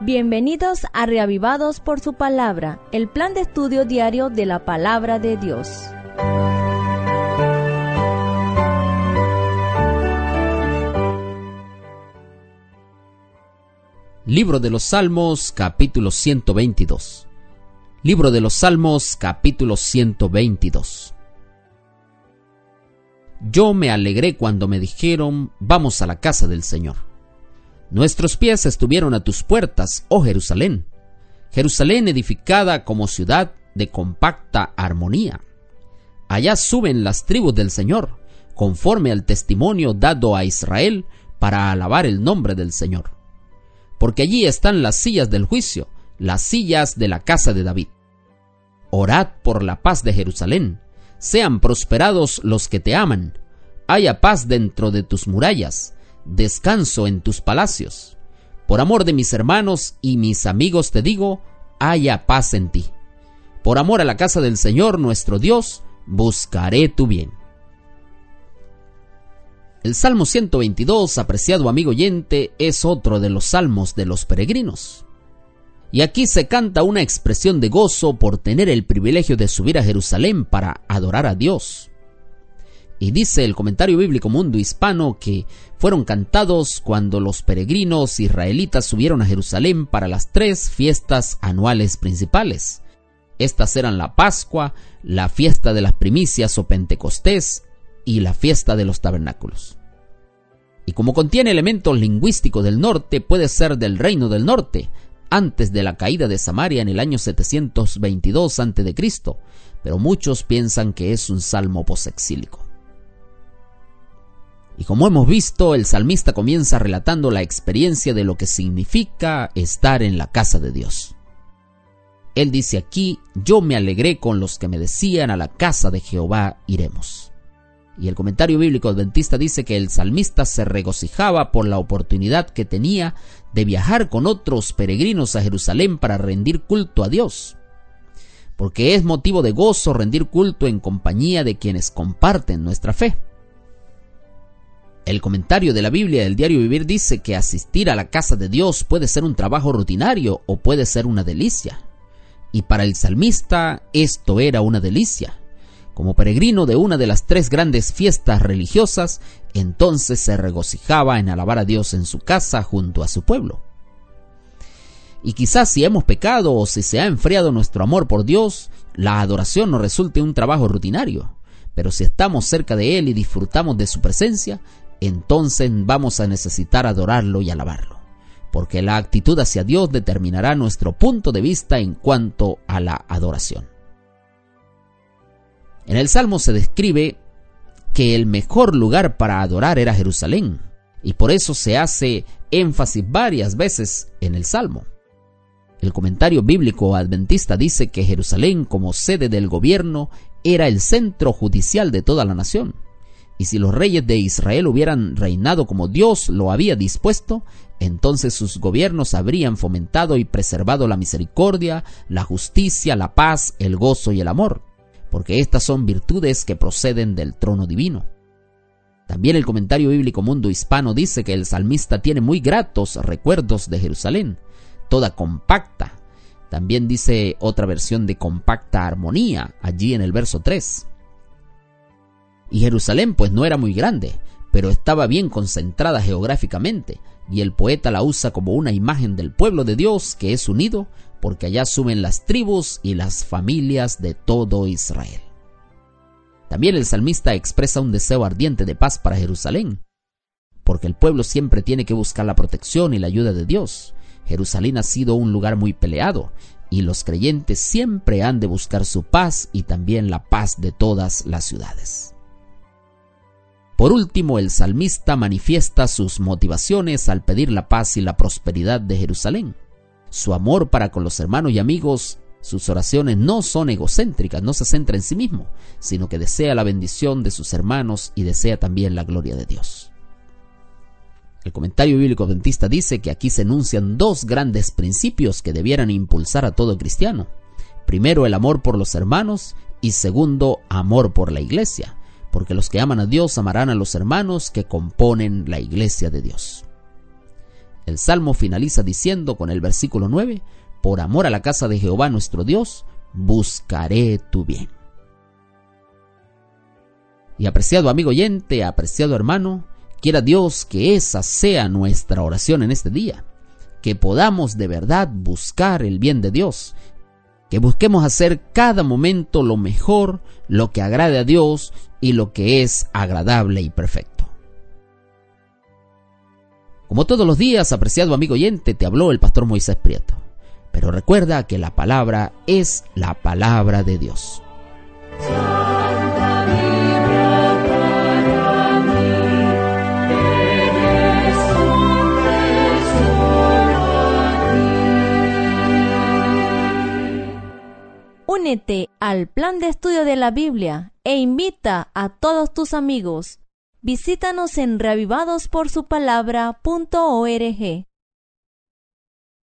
Bienvenidos a Reavivados por su Palabra, el plan de estudio diario de la Palabra de Dios. Libro de los Salmos, capítulo 122. Libro de los Salmos, capítulo 122. Yo me alegré cuando me dijeron, vamos a la casa del Señor. Nuestros pies estuvieron a tus puertas, oh Jerusalén. Jerusalén edificada como ciudad de compacta armonía. Allá suben las tribus del Señor, conforme al testimonio dado a Israel para alabar el nombre del Señor. Porque allí están las sillas del juicio, las sillas de la casa de David. Orad por la paz de Jerusalén, sean prosperados los que te aman, haya paz dentro de tus murallas, descanso en tus palacios. Por amor de mis hermanos y mis amigos te digo, haya paz en ti. Por amor a la casa del Señor nuestro Dios, buscaré tu bien. El Salmo 122, apreciado amigo oyente, es otro de los salmos de los peregrinos. Y aquí se canta una expresión de gozo por tener el privilegio de subir a Jerusalén para adorar a Dios. Y dice el comentario bíblico Mundo Hispano que fueron cantados cuando los peregrinos israelitas subieron a Jerusalén para las 3 fiestas anuales principales. Estas eran la Pascua, la fiesta de las primicias o Pentecostés y la fiesta de los tabernáculos. Y como contiene elementos lingüísticos del norte, puede ser del reino del norte, antes de la caída de Samaria en el año 722 a.C., pero muchos piensan que es un salmo posexílico. Y como hemos visto, el salmista comienza relatando la experiencia de lo que significa estar en la casa de Dios. Él dice aquí, yo me alegré con los que me decían, a la casa de Jehová iremos. Y el comentario bíblico adventista dice que el salmista se regocijaba por la oportunidad que tenía de viajar con otros peregrinos a Jerusalén para rendir culto a Dios. Porque es motivo de gozo rendir culto en compañía de quienes comparten nuestra fe. El comentario de la Biblia del Diario Vivir dice que asistir a la casa de Dios puede ser un trabajo rutinario o puede ser una delicia. Y para el salmista esto era una delicia. Como peregrino de una de las 3 grandes fiestas religiosas, entonces se regocijaba en alabar a Dios en su casa junto a su pueblo. Y quizás si hemos pecado o si se ha enfriado nuestro amor por Dios, la adoración nos resulte un trabajo rutinario. Pero si estamos cerca de Él y disfrutamos de su presencia, entonces vamos a necesitar adorarlo y alabarlo, porque la actitud hacia Dios determinará nuestro punto de vista en cuanto a la adoración. En el Salmo se describe que el mejor lugar para adorar era Jerusalén, y por eso se hace énfasis varias veces en el Salmo. El comentario bíblico adventista dice que Jerusalén, como sede del gobierno, era el centro judicial de toda la nación. Y si los reyes de Israel hubieran reinado como Dios lo había dispuesto, entonces sus gobiernos habrían fomentado y preservado la misericordia, la justicia, la paz, el gozo y el amor, porque estas son virtudes que proceden del trono divino. También el comentario bíblico Mundo Hispano dice que el salmista tiene muy gratos recuerdos de Jerusalén, toda compacta. También dice otra versión de compacta armonía, allí en el verso 3. Y Jerusalén pues no era muy grande, pero estaba bien concentrada geográficamente, y el poeta la usa como una imagen del pueblo de Dios que es unido, porque allá suben las tribus y las familias de todo Israel. También el salmista expresa un deseo ardiente de paz para Jerusalén, porque el pueblo siempre tiene que buscar la protección y la ayuda de Dios. Jerusalén ha sido un lugar muy peleado, y los creyentes siempre han de buscar su paz y también la paz de todas las ciudades. Por último, el salmista manifiesta sus motivaciones al pedir la paz y la prosperidad de Jerusalén. Su amor para con los hermanos y amigos, sus oraciones no son egocéntricas, no se centra en sí mismo, sino que desea la bendición de sus hermanos y desea también la gloria de Dios. El comentario bíblico adventista dice que aquí se enuncian 2 grandes principios que debieran impulsar a todo cristiano. Primero, el amor por los hermanos y segundo, amor por la iglesia. Porque los que aman a Dios amarán a los hermanos que componen la iglesia de Dios. El Salmo finaliza diciendo con el versículo 9, por amor a la casa de Jehová nuestro Dios, buscaré tu bien. Y apreciado amigo oyente, apreciado hermano, quiera Dios que esa sea nuestra oración en este día, que podamos de verdad buscar el bien de Dios, que busquemos hacer cada momento lo mejor, lo que agrade a Dios y lo que es agradable y perfecto. Como todos los días, apreciado amigo oyente, te habló el pastor Moisés Prieto. Pero recuerda que la palabra es la palabra de Dios. Únete al plan de estudio de la Biblia e invita a todos tus amigos. Visítanos en reavivadosporsupalabra.org.